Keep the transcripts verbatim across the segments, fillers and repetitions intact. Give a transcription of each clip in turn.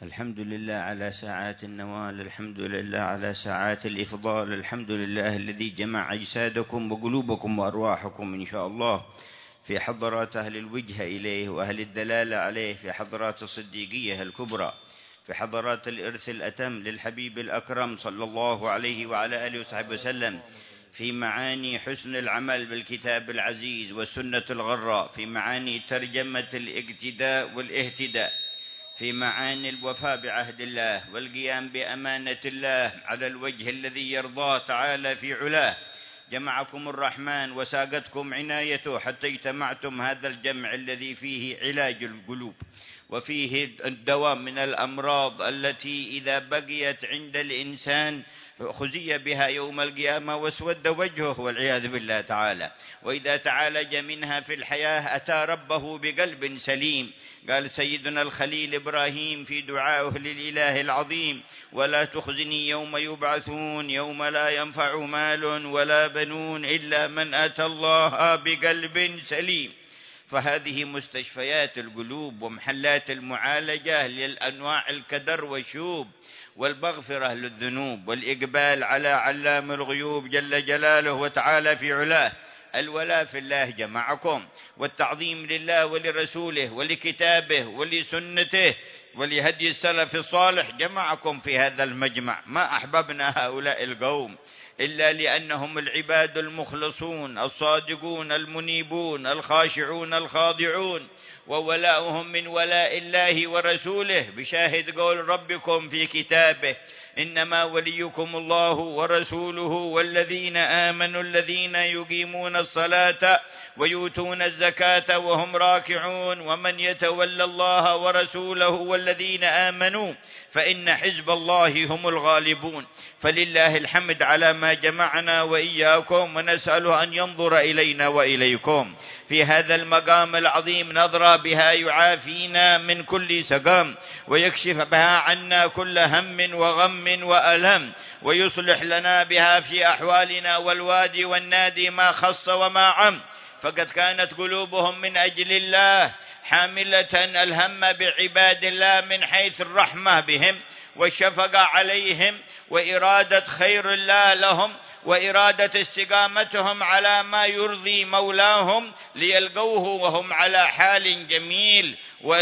الحمد لله على ساعات النوال، الحمد لله على ساعات الإفضال، الحمد لله الذي جمع أجسادكم وقلوبكم وأرواحكم إن شاء الله في حضرات أهل الوجهة إليه وأهل الدلالة عليه، في حضرات الصديقية الكبرى، في حضرات الإرث الأتم للحبيب الأكرم صلى الله عليه وعلى آله وصحبه وسلم، في معاني حسن العمل بالكتاب العزيز والسنة الغراء، في معاني ترجمة الاقتداء والاهتداء، في معاني الوفاء بعهد الله والقيام بأمانة الله على الوجه الذي يرضاه تعالى في علاه. جمعكم الرحمن وساقتكم عنايته حتى اجتمعتم هذا الجمع الذي فيه علاج القلوب وفيه الدواء من الأمراض التي إذا بقيت عند الإنسان خزي بها يوم القيامة واسود وجهه والعياذ بالله تعالى، وإذا تعالج منها في الحياة أتى ربه بقلب سليم. قال سيدنا الخليل إبراهيم في دعائه للإله العظيم: ولا تخزني يوم يبعثون يوم لا ينفع مال ولا بنون إلا من أتى الله بقلب سليم. فهذه مستشفيات القلوب ومحلات المعالجة للأنواع الكدر والشوب والمغفرة للذنوب والإقبال على علام الغيوب جل جلاله وتعالى في علاه. الولاء في الله جمعكم، والتعظيم لله ولرسوله ولكتابه ولسنته ولهدي السلف الصالح جمعكم في هذا المجمع. ما أحببنا هؤلاء القوم إلا لأنهم العباد المخلصون الصادقون المنيبون الخاشعون الخاضعون، وولاؤهم من ولاء الله ورسوله بشاهد قول ربكم في كتابه: إنما وليكم الله ورسوله والذين آمنوا الذين يقيمون الصلاة ويؤتون الزكاة وهم راكعون ومن يتولى الله ورسوله والذين آمنوا فإن حزب الله هم الغالبون. فلله الحمد على ما جمعنا وإياكم، ونسأله أن ينظر إلينا وإليكم في هذا المقام العظيم نظرة بها يعافينا من كل سقام، ويكشف بها عنا كل هم وغم وألم، ويصلح لنا بها في أحوالنا والوادي والنادي ما خص وما عم. فقد كانت قلوبهم من أجل الله حاملة الهم بعباد الله من حيث الرحمة بهم والشفقة عليهم وإرادة خير الله لهم وإرادة استقامتهم على ما يرضي مولاهم ليلقوه وهم على حال جميل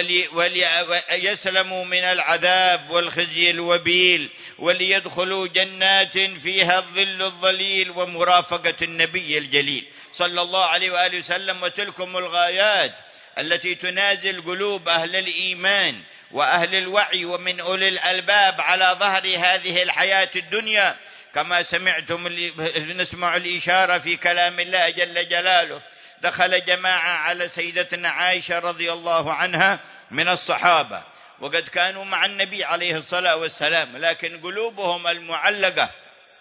وليسلموا من العذاب والخزي الوبيل وليدخلوا جنات فيها الظل الظليل ومرافقة النبي الجليل صلى الله عليه وآله وسلم. وتلكم الغايات التي تنازل قلوب أهل الإيمان وأهل الوعي ومن أولي الألباب على ظهر هذه الحياة الدنيا، كما سمعتم نسمع الإشارة في كلام الله جل جلاله. دخل جماعة على سيدتنا عائشة رضي الله عنها من الصحابة، وقد كانوا مع النبي عليه الصلاة والسلام، لكن قلوبهم المعلقة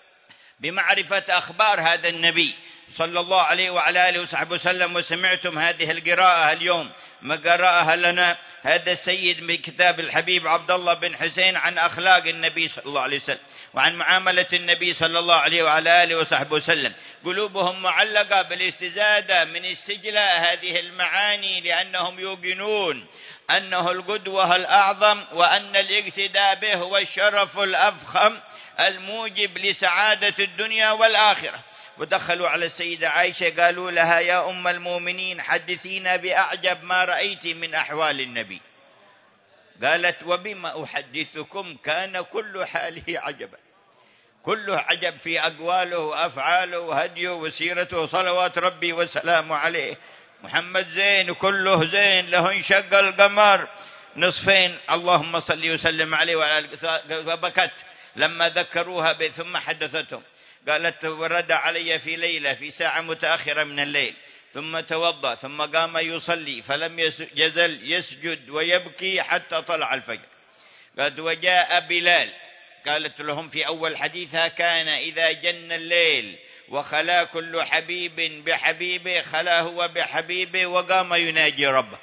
بمعرفة أخبار هذا النبي صلى الله عليه وعلى آله وصحبه وسلم. وسمعتم هذه القراءة اليوم ما قرأها لنا هذا السيد من كتاب الحبيب عبد الله بن حسين عن أخلاق النبي صلى الله عليه وسلم وعن معاملة النبي صلى الله عليه وعلى آله وصحبه وسلم. قلوبهم معلقة بالاستزادة من استجلاء هذه المعاني، لأنهم يوقنون أنه القدوة الأعظم وأن الاقتداء به هو الشرف الأفخم الموجب لسعادة الدنيا والآخرة. ودخلوا على السيدة عائشة قالوا لها: يا أم المؤمنين حدثينا بأعجب ما رأيت من أحوال النبي. قالت: وبما أحدثكم؟ كان كل حاله عجبا، كله عجب في أقواله وأفعاله وهديه وسيرته صلوات ربي وسلامه عليه. محمد زين وكله زين، له انشق القمر نصفين اللهم صل وسلم عليه وعلى آله. فبكت لما ذكروها به، ثم حدثتهم قالت: ورد علي في ليلة في ساعة متأخرة من الليل، ثم توضأ ثم قام يصلي فلم يزل يسجد ويبكي حتى طلع الفجر. قالت: وجاء بلال. قالت لهم في أول حديثها: كان إذا جن الليل وخلا كل حبيب بحبيبه خلا هو بحبيبه وقام يناجي ربه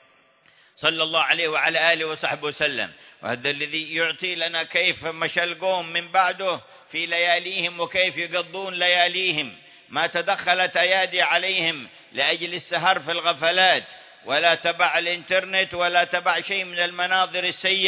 صلى الله عليه وعلى آله وصحبه وسلم. وهذا الذي يعطي لنا كيف مشى القوم من بعده في لياليهم وكيف يقضون لياليهم. ما تدخلت أيادي عليهم لأجل السهر في الغفلات، ولا تبع الانترنت ولا تبع شيء من المناظر السيئة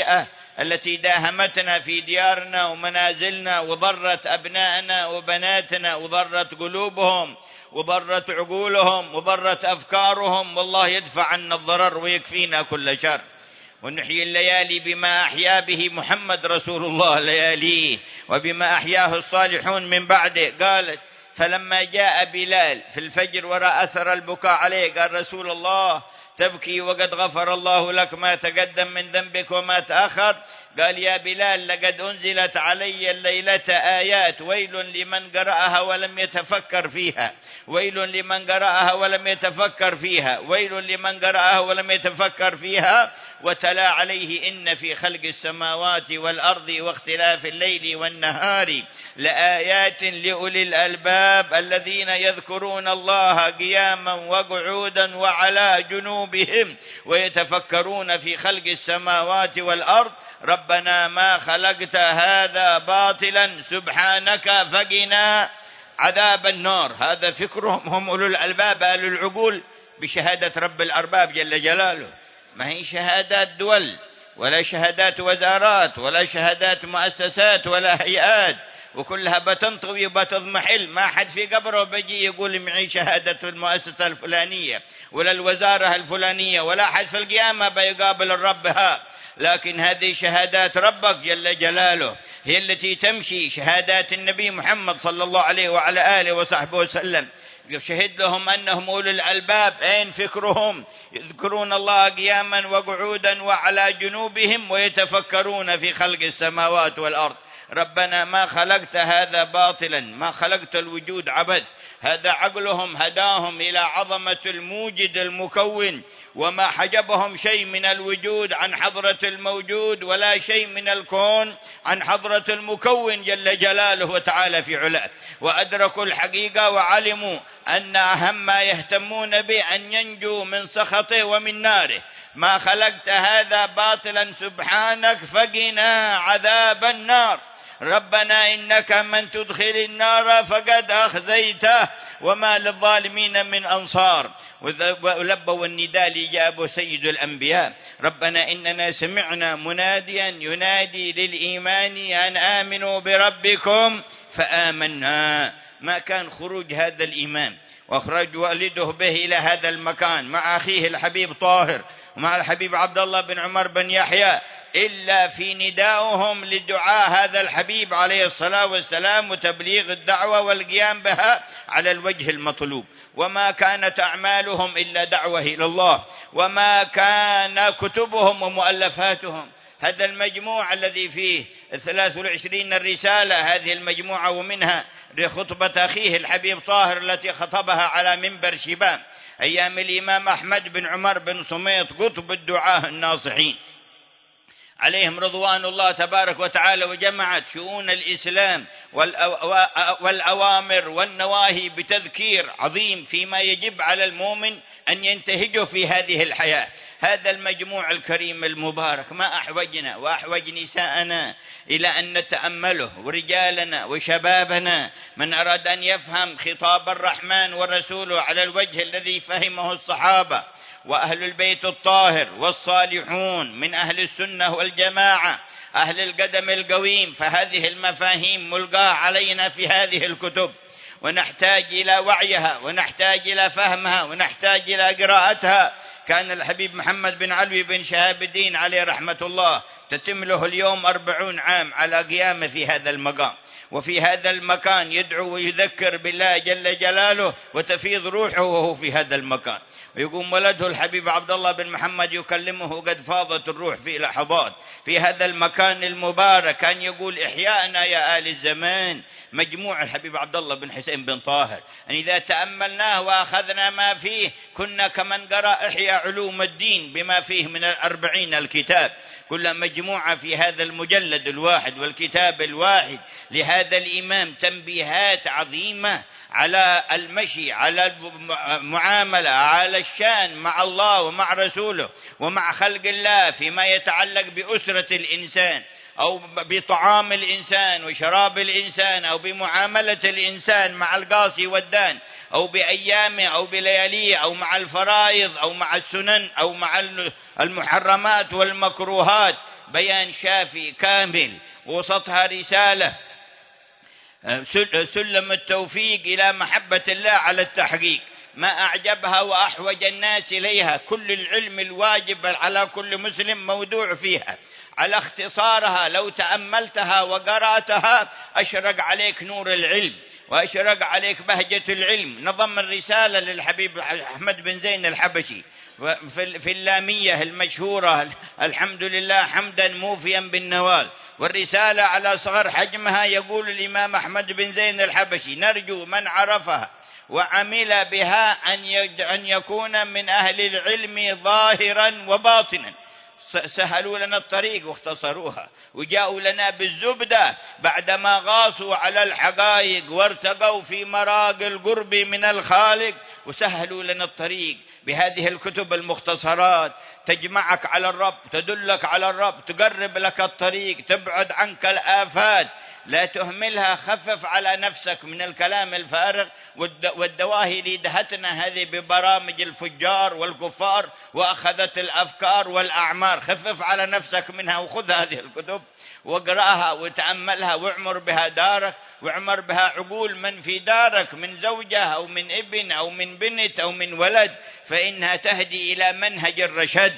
التي داهمتنا في ديارنا ومنازلنا، وضرت أبنائنا وبناتنا، وضرت قلوبهم وضرت عقولهم وضرت أفكارهم. والله يدفع عنا الضرر ويكفينا كل شر. ونحيي الليالي بما أحيا به محمد رسول الله لياليه، وبما أحياه الصالحون من بعده. قالت: فلما جاء بلال في الفجر وراء أثر البكاء عليه، قال: رسول الله تبكي وقد غفر الله لك ما تقدم من ذنبك وما تأخر. قال: يا بلال لقد أنزلت علي الليلة آيات، ويل لمن قرأها ولم يتفكر فيها، ويل لمن قرأها ولم يتفكر فيها، ويل لمن قرأها ولم يتفكر فيها. وتلا عليه: إن في خلق السماوات والأرض واختلاف الليل والنهار لآيات لأولي الألباب الذين يذكرون الله قياما وقعودا وعلى جنوبهم ويتفكرون في خلق السماوات والأرض ربنا ما خلقت هذا باطلا سبحانك فقنا عذاب النار. هذا فكرهم هم أولو الألباب أهل العقول بشهادة رب الأرباب جل جلاله. ما هي شهادات دول ولا شهادات وزارات ولا شهادات مؤسسات ولا هيئات، وكلها بتنطوي وبتضمحل. ما حد في قبره بيجي يقول معي شهادة المؤسسة الفلانية ولا الوزارة الفلانية، ولا حد في القيامة بيقابل الرب ها. لكن هذه شهادات ربك جل جلاله هي التي تمشي. شهادات النبي محمد صلى الله عليه وعلى آله وصحبه وسلم يشهد لهم أنهم أولو الألباب. أين فكرهم؟ يذكرون الله قياما وقعودا وعلى جنوبهم ويتفكرون في خلق السماوات والأرض. ربنا ما خلقت هذا باطلا، ما خلقت الوجود عبث. هذا عقلهم هداهم إلى عظمة الموجد المكون، وما حجبهم شيء من الوجود عن حضرة الموجود، ولا شيء من الكون عن حضرة المكون جل جلاله وتعالى في علاه. وأدركوا الحقيقة وعلموا أن أهم ما يهتمون به أن ينجوا من سخطه ومن ناره. ما خلقت هذا باطلا سبحانك فقنا عذاب النار. ربنا إنك من تدخل النار فقد أخزيته وما للظالمين من أنصار. ولبوا النداء لجابوا سيد الأنبياء: ربنا إننا سمعنا مناديا ينادي للإيمان أن آمنوا بربكم فآمنا. ما كان خروج هذا الإمام وأخرج والده به إلى هذا المكان مع أخيه الحبيب طاهر ومع الحبيب عبد الله بن عمر بن يحيى إلا في نداؤهم لدعاء هذا الحبيب عليه الصلاة والسلام وتبليغ الدعوة والقيام بها على الوجه المطلوب. وما كانت أعمالهم إلا دعوة إلى الله، وما كان كتبهم ومؤلفاتهم. هذا المجموع الذي فيه ثلاث وعشرين الرسالة، هذه المجموعة ومنها لخطبة أخيه الحبيب طاهر التي خطبها على منبر شباب أيام الإمام أحمد بن عمر بن صميط قطب الدعاة الناصحين عليهم رضوان الله تبارك وتعالى، وجمعت شؤون الإسلام والأوامر والنواهي بتذكير عظيم فيما يجب على المؤمن أن ينتهجه في هذه الحياة. هذا المجموع الكريم المبارك ما أحوجنا وأحوج نساءنا إلى أن نتأمله، ورجالنا وشبابنا، من أراد أن يفهم خطاب الرحمن ورسوله على الوجه الذي فهمه الصحابة وأهل البيت الطاهر والصالحون من أهل السنة والجماعة أهل القدم القويم، فهذه المفاهيم ملقاة علينا في هذه الكتب، ونحتاج إلى وعيها ونحتاج إلى فهمها ونحتاج إلى قراءتها. كان الحبيب محمد بن علوي بن شهاب الدين عليه رحمة الله تتم له اليوم أربعون عام على قيامه في هذا المقام وفي هذا المكان، يدعو ويذكر بالله جل جلاله وتفيض روحه وهو في هذا المكان. ويقوم ولده الحبيب عبد الله بن محمد يكلمه قد فاضت الروح في لحظات في هذا المكان المبارك. كان يقول: إحياءنا يا آل الزمان. مجموع الحبيب عبد الله بن حسين بن طاهر أن إذا تأملناه وأخذنا ما فيه كنا كمن قرأ إحياء علوم الدين بما فيه من الأربعين الكتاب، كل مجموعة في هذا المجلد الواحد والكتاب الواحد لهذا الإمام تنبيهات عظيمة على المشي، على المعاملة، على الشأن مع الله ومع رسوله ومع خلق الله فيما يتعلق بأسرة الإنسان أو بطعام الإنسان وشراب الإنسان أو بمعاملة الإنسان مع القاصي والدان أو بأيامه أو بلياليه أو مع الفرائض أو مع السنن أو مع المحرمات والمكروهات. بيان شافي كامل، وسطها رسالة سلم التوفيق إلى محبة الله على التحقيق، ما أعجبها وأحوج الناس إليها، كل العلم الواجب على كل مسلم موضوع فيها، على اختصارها لو تأملتها وقرأتها أشرق عليك نور العلم وأشرق عليك بهجة العلم. نظم الرسالة للحبيب أحمد بن زين الحبشي في اللامية المشهورة، الحمد لله حمدا موفيا بالنوال، والرسالة على صغر حجمها يقول الإمام أحمد بن زين الحبشي: نرجو من عرفها وعمل بها أن يكون من أهل العلم ظاهرا وباطنا. سهلوا لنا الطريق واختصروها، وجاءوا لنا بالزبدة بعدما غاصوا على الحقائق وارتقوا في مراقي القرب من الخالق، وسهلوا لنا الطريق بهذه الكتب المختصرات، تجمعك على الرب، تدلك على الرب، تقرب لك الطريق، تبعد عنك الآفات، لا تهملها. خفف على نفسك من الكلام الفارغ والدواهي اللي دهتنا هذه ببرامج الفجار والكفار وأخذت الأفكار والأعمار. خفف على نفسك منها وخذ هذه الكتب واقرأها وتأملها، واعمر بها دارك، واعمر بها عقول من في دارك من زوجة أو من ابن أو من بنت أو من ولد، فإنها تهدي إلى منهج الرشد.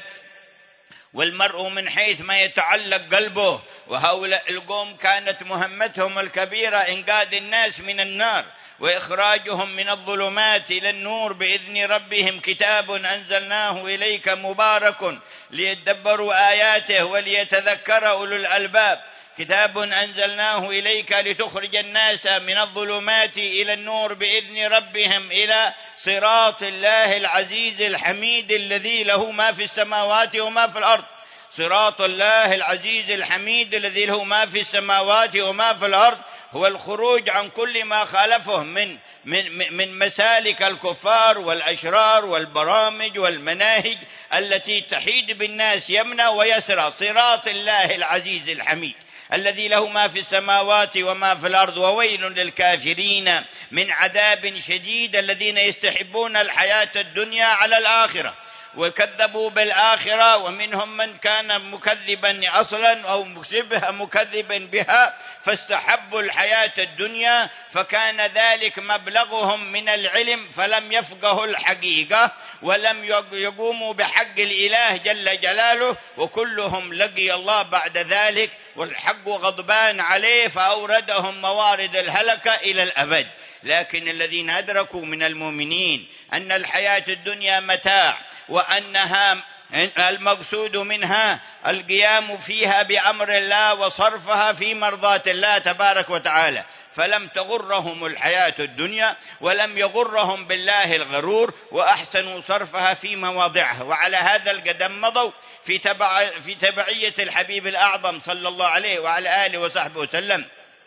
والمرء من حيث ما يتعلق قلبه. وهؤلاء القوم كانت مهمتهم الكبيرة إنقاذ الناس من النار وإخراجهم من الظلمات إلى النور بإذن ربهم. كتاب أنزلناه إليك مبارك ليدبروا آياته وليتذكر أولو الألباب. كتاب أنزلناه إليك لتخرج الناس من الظلمات إلى النور بإذن ربهم إلى صراط الله العزيز الحميد الذي له ما في السماوات وما في الأرض. صراط الله العزيز الحميد الذي له ما في السماوات وما في الأرض هو الخروج عن كل ما خالفه من من من مسالك الكفار والأشرار والبرامج والمناهج التي تحيد بالناس يمنى ويسرى. صراط الله العزيز الحميد الذي له ما في السماوات وما في الأرض. وويل للكافرين من عذاب شديد الذين يستحبون الحياة الدنيا على الآخرة وكذبوا بالآخرة، ومنهم من كان مكذبا أصلا أو شبه مكذبا بها فاستحبوا الحياة الدنيا، فكان ذلك مبلغهم من العلم فلم يفقهوا الحقيقة ولم يقوموا بحق الإله جل جلاله، وكلهم لقي الله بعد ذلك والحق غضبان عليه فأوردهم موارد الهلكة إلى الأبد. لكن الذين أدركوا من المؤمنين أن الحياة الدنيا متاع وأنها المقصود منها القيام فيها بأمر الله وصرفها في مرضاة الله تبارك وتعالى، فلم تغرهم الحياة الدنيا ولم يغرهم بالله الغرور، وأحسنوا صرفها في مواضعها. وعلى هذا القدم مضوا في تبع في تبعية الحبيب الأعظم صلى الله عليه وعلى آله وصحبه وسلم.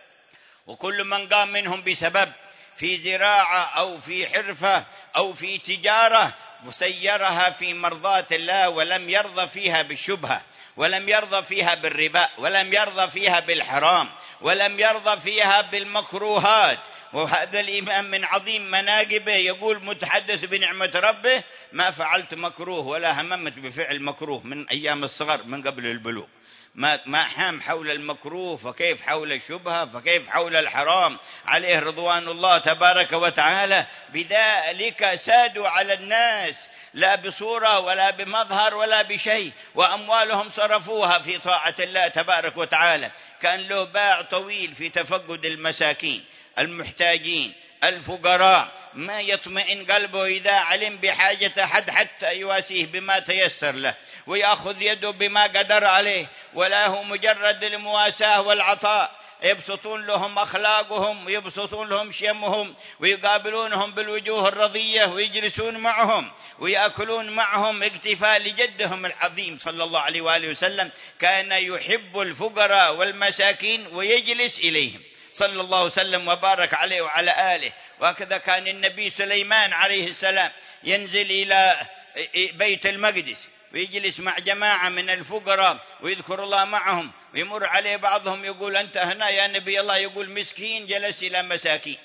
وكل من قام منهم بسبب في زراعة أو في حرفة أو في تجارة وسيرها في مرضاة الله ولم يرضى فيها بالشبهة ولم يرضى فيها بالربا ولم يرضى فيها بالحرام ولم يرضى فيها بالمكروهات. وهذا الإمام من عظيم مناقبه يقول متحدث بنعمة ربه: ما فعلت مكروه ولا هممت بفعل مكروه من أيام الصغر من قبل البلوغ. ما ما حام حول المكروه، فكيف حول الشبهة، فكيف حول الحرام. عليه رضوان الله تبارك وتعالى. بذلك سادوا على الناس لا بصورة ولا بمظهر ولا بشيء، وأموالهم صرفوها في طاعة الله تبارك وتعالى. كان له باع طويل في تفقد المساكين المحتاجين الفقراء، ما يطمئن قلبه إذا علم بحاجة أحد حتى يواسيه بما تيسر له ويأخذ يده بما قدر عليه، ولا هو مجرد المواساة والعطاء. يبسطون لهم أخلاقهم ويبسطون لهم شيمهم ويقابلونهم بالوجوه الرضية ويجلسون معهم ويأكلون معهم اكتفاء لجدهم العظيم صلى الله عليه وآله وسلم. كان يحب الفقراء والمساكين ويجلس إليهم صلى الله وسلم وبارك عليه وعلى آله. وهكذا كان النبي سليمان عليه السلام ينزل إلى بيت المقدس ويجلس مع جماعة من الفقراء ويذكر الله معهم، ويمر عليه بعضهم يقول: أنت هنا يا نبي الله؟ يقول: مسكين جلس إلى مساكين.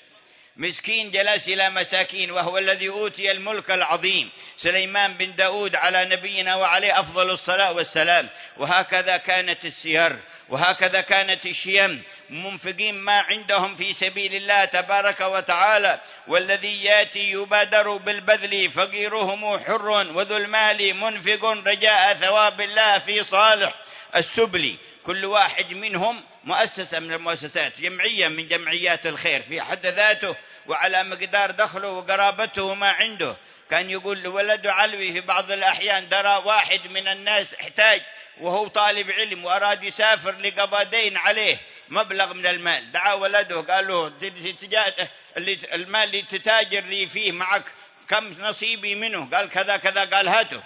مسكين جلس إلى مساكين، وهو الذي أوتي الملك العظيم سليمان بن داود على نبينا وعليه أفضل الصلاة والسلام. وهكذا كانت السير، وهكذا كانت الشيم، منفقين ما عندهم في سبيل الله تبارك وتعالى. والذي ياتي يبادر بالبذل فقيرهم حر، وذو المال منفق رجاء ثواب الله في صالح السبل. كل واحد منهم مؤسسة من المؤسسات، جمعية من جمعيات الخير في حد ذاته، وعلى مقدار دخله وقرابته وما عنده. كان يقول لولد علوي في بعض الأحيان درى واحد من الناس احتاج وهو طالب علم وأراد يسافر لقضاء دين عليه مبلغ من المال، دعا ولده قال له المال اللي تتاجر لي فيه معك كم نصيبي منه؟ قال كذا كذا. قال هاته.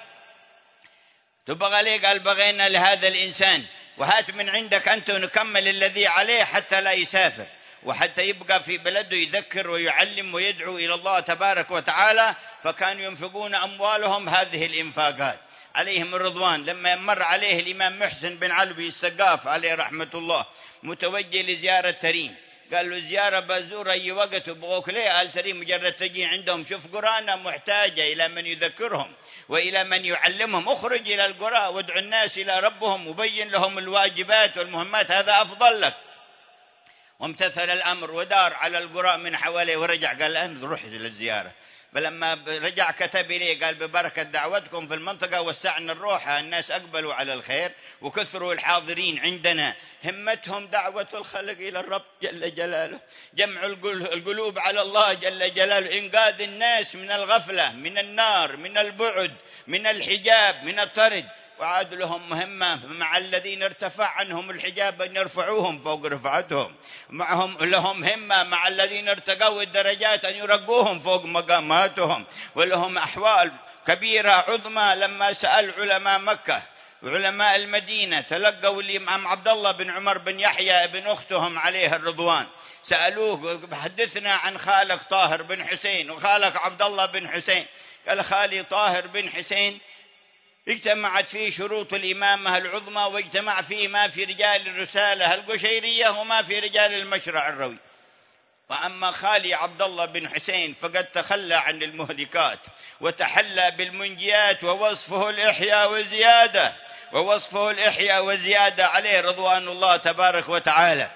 تبغى ليه؟ قال بغينا لهذا الإنسان، وهات من عندك أنت ونكمل الذي عليه حتى لا يسافر، وحتى يبقى في بلده يذكر ويعلم ويدعو إلى الله تبارك وتعالى. فكانوا ينفقون أموالهم هذه الإنفاقات عليهم الرضوان. لما مر عليه الإمام محسن بن علوي السقاف عليه رحمة الله متوجه لزيارة تريم، قال له زيارة بزور أي وقت وبغوك ليه؟ قال تريم مجرد تجي عندهم، شوف قرانا محتاجة إلى من يذكرهم وإلى من يعلمهم. اخرج إلى القرى وادعو الناس إلى ربهم وبين لهم الواجبات والمهمات، هذا أفضل لك. وامتثل الأمر ودار على القرى من حواليه ورجع قال الآن روح للزيارة. فلما رجع كتب إليه قال ببركة دعوتكم في المنطقة وسعنا الروحة، الناس أقبلوا على الخير وكثروا الحاضرين عندنا، همتهم دعوة الخلق إلى الرب جل جلاله، جمع القلوب على الله جل جلاله، إنقاذ الناس من الغفلة، من النار، من البعد، من الحجاب، من الطرد. وعاد لهم مهمة مع الذين ارتفع عنهم الحجاب أن يرفعوهم فوق رفعتهم، معهم لهم همة مع الذين ارتقوا الدرجات أن يرقوهم فوق مقاماتهم. ولهم أحوال كبيرة عظمى. لما سأل علماء مكة وعلماء المدينة تلقوا الإمام عبد الله بن عمر بن يحيى ابن أختهم عليه الرضوان، سألوه حدثنا عن خالك طاهر بن حسين وخالك عبد الله بن حسين. قال خالي طاهر بن حسين اجتمعت فيه شروط الإمامة العظمى، واجتمع فيه ما في رجال الرسالة القشيرية وما في رجال المشرع الروي. وأما خالي عبد الله بن حسين فقد تخلى عن المهلكات وتحلى بالمنجيات، ووصفه الإحياء وزيادة، ووصفه الإحياء وزيادة عليه رضوان الله تبارك وتعالى.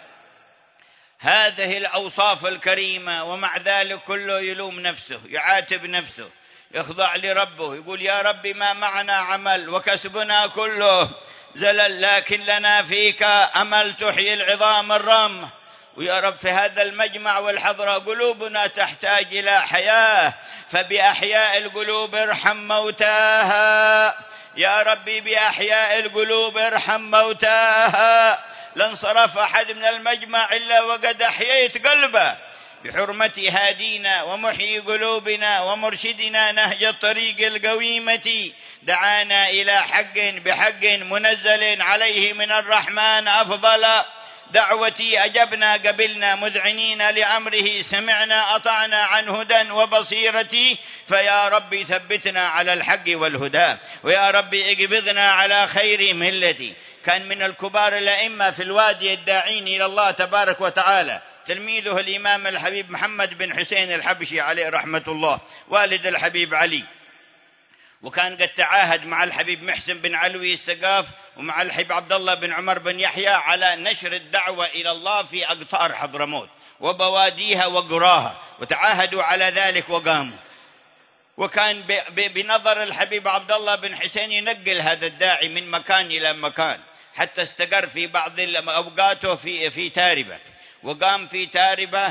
هذه الأوصاف الكريمة، ومع ذلك كله يلوم نفسه، يعاتب نفسه، يخضع لربه، يقول يا رب ما معنا عمل وكسبنا كله زلل، لكن لنا فيك أمل تحيي العظام الرامة. ويا رب في هذا المجمع والحضرة قلوبنا تحتاج إلى حياة، فبأحياء القلوب ارحم موتاها يا ربي، بأحياء القلوب ارحم موتاها. لانصرف أحد من المجمع إلا وقد أحييت قلبه بحرمة هادينا ومحيي قلوبنا ومرشدنا نهج الطريق القويمة، دعانا إلى حق بحق منزل عليه من الرحمن أفضل. دعوتي أجبنا قبلنا مذعنين لأمره، سمعنا أطعنا عن هدى وبصيرتي، فيا ربي ثبتنا على الحق والهدى، ويا ربي اقبضنا على خير ملتي. كان من الكبار الأئمة في الوادي الداعين إلى الله تبارك وتعالى تلميذه الإمام الحبيب محمد بن حسين الحبشي عليه رحمة الله والد الحبيب علي، وكان قد تعاهد مع الحبيب محسن بن علوي السقاف ومع الحبيب عبد الله بن عمر بن يحيى على نشر الدعوة إلى الله في أقطار حضرموت وبواديها وقراها، وتعاهدوا على ذلك وقاموا. وكان بنظر الحبيب عبد الله بن حسين ينقل هذا الداعي من مكان إلى مكان حتى استقر في بعض أوقاته في في تاربة، وقام في تاربة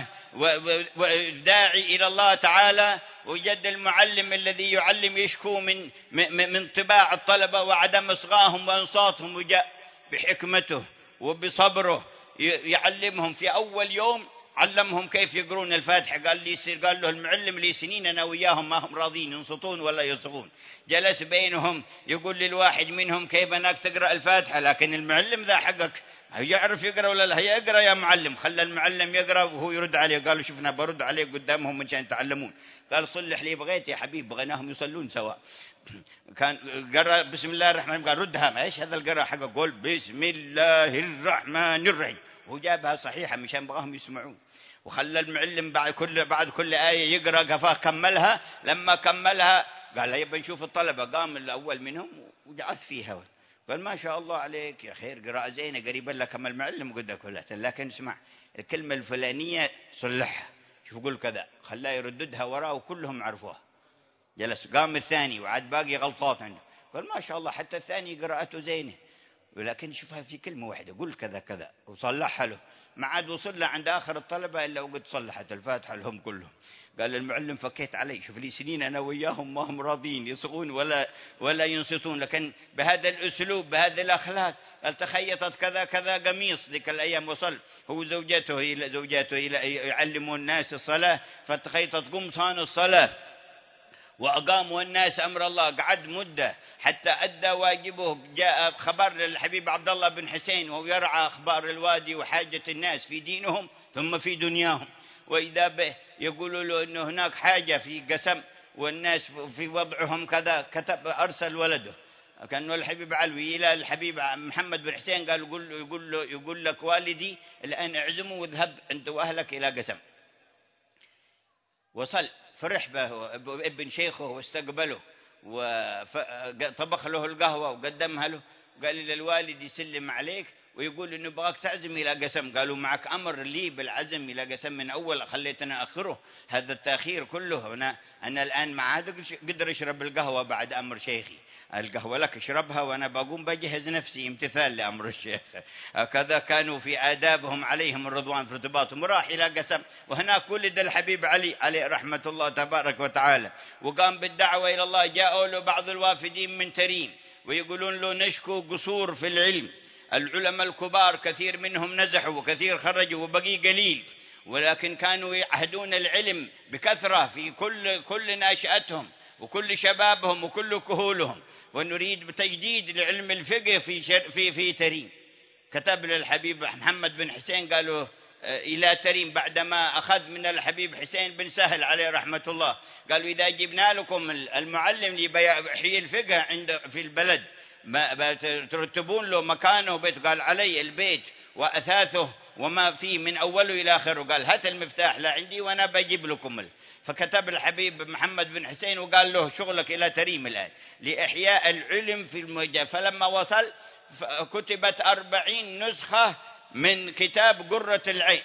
وداعي إلى الله تعالى. وجد المعلم الذي يعلم يشكو من من طباع الطلبة وعدم إصغائهم وإنصاتهم، وجاء بحكمته وبصبره يعلمهم. في أول يوم علمهم كيف يقرون الفاتحة، قال لي قال له المعلم لي سنين أنا وياهم ما هم راضين ينصتون ولا يصغون، جلس بينهم يقول للواحد منهم كيف أنك تقرأ الفاتحة، لكن المعلم ذا حقك يعرف يقرأ ولا لا؟ هي اقرأ يا معلم. خلى المعلم يقرأ وهو يرد عليه. قالوا شفنا برد عليه قدامهم من شان تعلمون. قال صلح لي بغيت يا حبيب، بغيناهم يصلون سواء. كان قرأ بسم الله الرحمن الرحيم، قال ردها ما ايش هذا القراءة حقه، قول بسم الله الرحمن الرحيم، وهو جابها صحيحة مشان بغاهم يسمعون. وخلى المعلم بعد كل بعد كل آية يقرأ قفاه كملها. لما كملها قال له يبا نشوف الطلبة. قام الأول منهم وجعث فيها، قال ما شاء الله عليك يا خير، قراءة زينة قريبا لك كما المعلم قد كلها، لكن اسمع الكلمة الفلانية صلحها، شوف قول كذا، خلاه يرددها وراه وكلهم عرفوها. جلس قام الثاني وعاد باقي غلطات عنده، قال ما شاء الله حتى الثاني قراءته زينة، ولكن شوفها في كلمة واحدة قل كذا كذا، وصلحها له. ما عاد وصل له عند آخر الطلبة إلا وقد صلحت الفاتحة لهم كلهم. قال المعلم فكيت علي، شوف لي سنين أنا وياهم ما هم راضين يصغون ولا ولا ينصتون، لكن بهذا الأسلوب بهذا الأخلاق. قال تخيطت كذا كذا قميص ذيك الأيام، وصل هو زوجته إلى زوجاته إلى يعلمون الناس الصلاة، فتخيطت قمصان الصلاة وأقاموا الناس أمر الله. قعد مدة حتى أدى واجبه. جاء خبر للحبيب عبد الله بن حسين وهو يرعى أخبار الوادي وحاجة الناس في دينهم ثم في دنياهم، وإذا به يقولوا له أنه هناك حاجة في قسم والناس في وضعهم كذا، كتب أرسل ولده كأنه الحبيب علوي إلى الحبيب محمد بن حسين، قال يقول له يقول له يقول لك والدي الآن اعزمه واذهب أنت وأهلك إلى قسم. وصل فرح به ابن شيخه واستقبله وطبخ له القهوة وقدمها له، قال للوالد يسلم عليك ويقول إنه بغاك تعزم إلى قسم. قالوا معك أمر لي بالعزم إلى قسم من أول، خليتنا أخره هذا التأخير كله. أنا أنا الآن ما عاد قدر أشرب القهوة بعد أمر شيخي، القهوة لك اشربها وأنا بقوم بجهز نفسي امتثال لأمر الشيخ. هكذا كانوا في آدابهم عليهم الرضوان في ارتباطهم. وراح إلى قسم، وهناك ولد الحبيب علي عليه رحمة الله تبارك وتعالى، وقام بالدعوة إلى الله. جاءوا له بعض الوافدين من تريم ويقولون له نشكو قصور في العلم، العلماء الكبار كثير منهم نزحوا وكثير خرجوا وبقي قليل، ولكن كانوا يعهدون العلم بكثرة في كل كل ناشئتهم وكل شبابهم وكل كهولهم، ونريد بتجديد لعلم الفقه في في في تريم. كتب للحبيب محمد بن حسين قالوا إلى تريم بعدما أخذ من الحبيب حسين بن سهل عليه رحمة الله، قالوا إذا جبنا لكم المعلم ليحيي الفقه عند في البلد ما ترتبون له مكانه بيت؟ قال علي البيت وأثاثه وما فيه من أوله إلى آخره. قال هات المفتاح لا عندي وأنا بجيب لكم. فكتب الحبيب محمد بن حسين وقال له شغلك إلى تريم الآن لإحياء العلم في المجال. فلما وصل كتبت أربعين نسخة من كتاب قرة العين،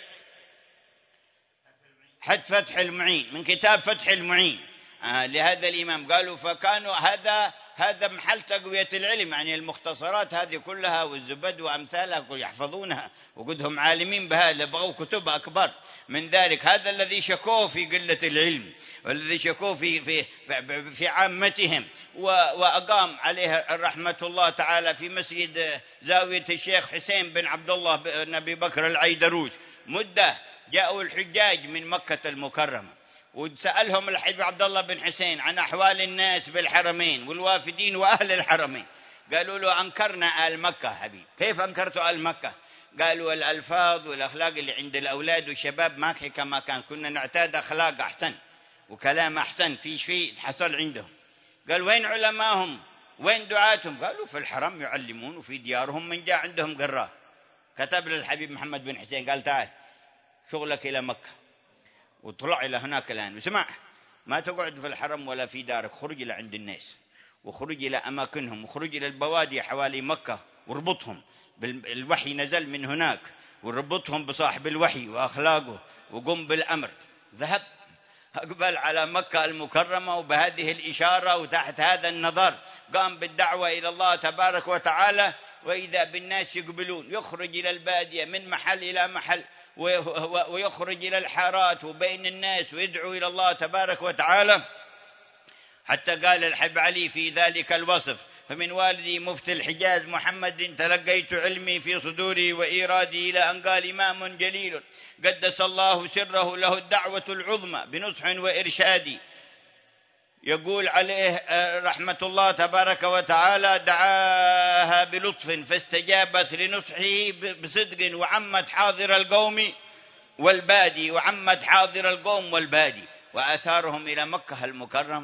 حد فتح المعين، من كتاب فتح المعين آه لهذا الإمام. قالوا فكانوا هذا هذا محل تقوية العلم، يعني المختصرات هذه كلها والزبد وأمثالها يحفظونها وقدهم عالمين بها، اللي بغوا كتب أكبر من ذلك. هذا الذي شكوه في قلة العلم والذي شكوه في في في عامتهم. وأقام عليه رحمة الله تعالى في مسجد زاوية الشيخ حسين بن عبد الله بن أبي بكر العيدروس مدة. جاءوا الحجاج من مكة المكرمة وسألهم الحبيب عبد الله بن حسين عن أحوال الناس بالحرمين والوافدين وأهل الحرمين. قالوا له أنكرنا آل مكة. حبيب كيف أنكرتوا آل مكة؟ قالوا الألفاظ والأخلاق اللي عند الأولاد والشباب ما كما كان، كنا نعتاد أخلاق أحسن وكلام أحسن، في شيء حصل عندهم. قال وين علماهم وين دعاتهم؟ قالوا في الحرم يعلمون وفي ديارهم من جاء عندهم قراه. كتب للحبيب محمد بن حسين قال تعال شغلك إلى مكة وطلع إلى هناك الآن، وسمع ما تقعد في الحرم ولا في دارك، خرج إلى عند الناس وخرج إلى أماكنهم وخرج إلى البوادي حوالي مكة واربطهم بالوحي نزل من هناك، وربطهم بصاحب الوحي وأخلاقه وقم بالأمر. ذهب أقبل على مكة المكرمة وبهذه الإشارة وتحت هذا النظر قام بالدعوة إلى الله تبارك وتعالى. وإذا بالناس يقبلون، يخرج إلى البادية من محل إلى محل ويخرج إلى الحارات وبين الناس ويدعو إلى الله تبارك وتعالى، حتى قال الحبيب علي في ذلك الوصف فمن والدي مفتي الحجاز محمد تلقيت علمي في صدوري وإيرادي، إلى أن قال إمام جليل قدس الله سره له الدعوة العظمى بنصح وإرشاد، يقول عليه رحمة الله تبارك وتعالى دعاها بلطف فاستجابت لنصحه بصدق وعمت حاضر القوم والبادي وعمت حاضر القوم والبادي، وآثارهم إلى مكة المكرمة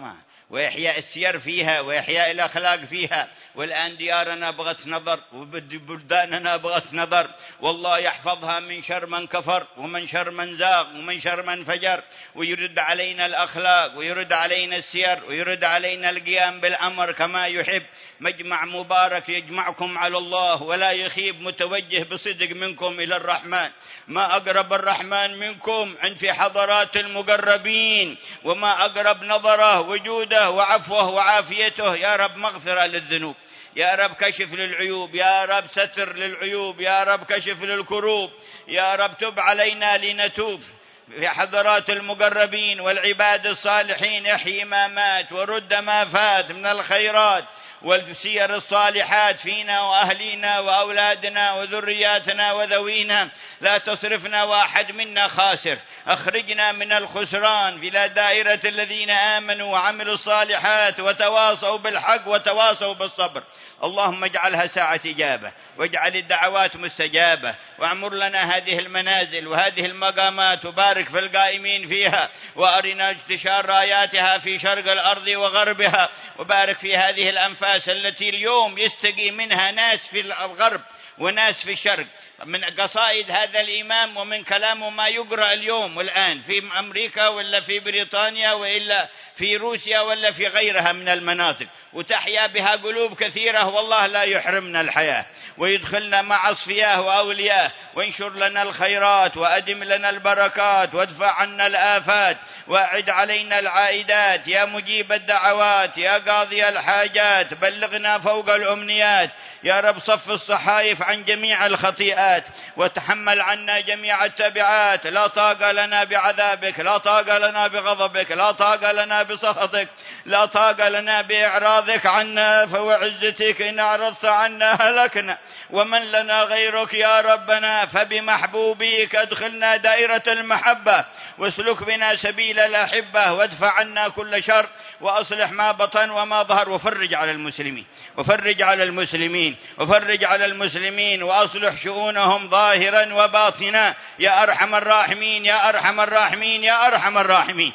وإحياء السير فيها وإحياء الأخلاق فيها. والآن ديارنا بغت نظر وبلداننا بغت نظر، والله يحفظها من شر من كفر ومن شر من زاغ ومن شر من فجر، ويرد علينا الأخلاق ويرد علينا السير ويرد علينا القيام بالأمر كما يحب. مجمع مبارك يجمعكم على الله، ولا يخيب متوجه بصدق منكم إلى الرحمن. ما أقرب الرحمن منكم عند في حضرات المقربين، وما أقرب نظره وجوده وعفوه وعافيته. يا رب مغفرة للذنوب، يا رب كشف للعيوب، يا رب ستر للعيوب، يا رب كشف للكروب، يا رب تب علينا لنتوب. في حضرات المقربين والعباد الصالحين احيي ما مات ورد ما فات من الخيرات والسير الصالحات فينا وأهلينا وأولادنا وذرياتنا وذوينا. لا تصرفنا واحد منا خاسر، أخرجنا من الخسران إلى دائرة الذين آمنوا وعملوا الصالحات وتواصوا بالحق وتواصوا بالصبر. اللهم اجعلها ساعة إجابة، واجعل الدعوات مستجابة، واعمر لنا هذه المنازل وهذه المقامات، وبارك في القائمين فيها، وأرنا انتشار راياتها في شرق الأرض وغربها، وبارك في هذه الأنفاس التي اليوم يستقي منها ناس في الغرب وناس في الشرق، من قصائد هذا الإمام ومن كلامه ما يقرأ اليوم والآن في أمريكا ولا في بريطانيا وإلا في روسيا ولا في غيرها من المناطق، وتحيا بها قلوب كثيرة. والله لا يحرمنا الحياة، ويدخلنا مع أصفياه وأولياه، وانشر لنا الخيرات وأدم لنا البركات، وادفع عنا الآفات، واعد علينا العائدات. يا مجيب الدعوات، يا قاضي الحاجات، بلغنا فوق الأمنيات. يا رب صف الصحائف عن جميع الخطيئات، وتحمل عنا جميع التبعات. لا طاقة لنا بعذابك، لا طاقة لنا بغضبك، لا طاقة لنا بسخطك، لا طاقة لنا بإعراضك عنا، فوعزتك إن أعرضت عنا هلكنا. ومن لنا غيرك يا ربنا؟ فبمحبوبك ادخلنا دائرة المحبة، واسلك بنا سبيل الأحبة، وادفع عنا كل شر، وأصلح ما بطن وما ظهر، وفرج على المسلمين وفرج على المسلمين وفرج على المسلمين، وأصلح شؤونهم ظاهرا وباطنا يا أرحم الراحمين يا أرحم الراحمين يا أرحم الراحمين.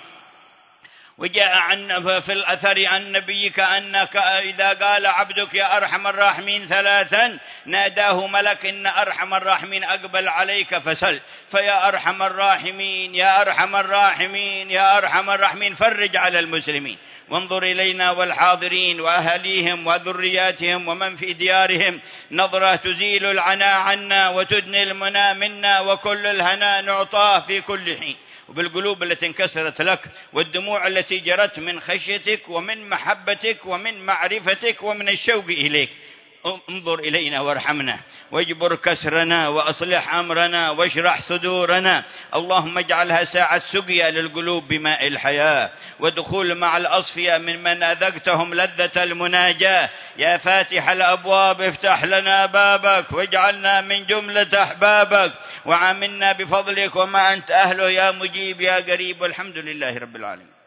وجاء عن في الأثر عن نبيك أنك إذا قال عبدك يا أرحم الراحمين ثلاثا ناداه ملك إن أرحم الراحمين أقبل عليك فسل. فيا أرحم الراحمين يا أرحم الراحمين يا أرحم الراحمين فرج على المسلمين، وانظر إلينا والحاضرين وأهليهم وذرياتهم ومن في ديارهم نظرة تزيل العنا عنا وتدني المنى منا، وكل الهنا نعطاه في كل حين. وبالقلوب التي انكسرت لك، والدموع التي جرت من خشيتك ومن محبتك ومن معرفتك ومن الشوق إليك، انظر إلينا وارحمنا، واجبر كسرنا، وأصلح أمرنا، واشرح صدورنا. اللهم اجعلها ساعة سقيا للقلوب بماء الحياة، ودخول مع الأصفياء من من أذقتهم لذة المناجاة. يا فاتح الأبواب افتح لنا بابك، واجعلنا من جملة أحبابك، وعاملنا بفضلك وما أنت أهله يا مجيب يا قريب. والحمد لله رب العالمين.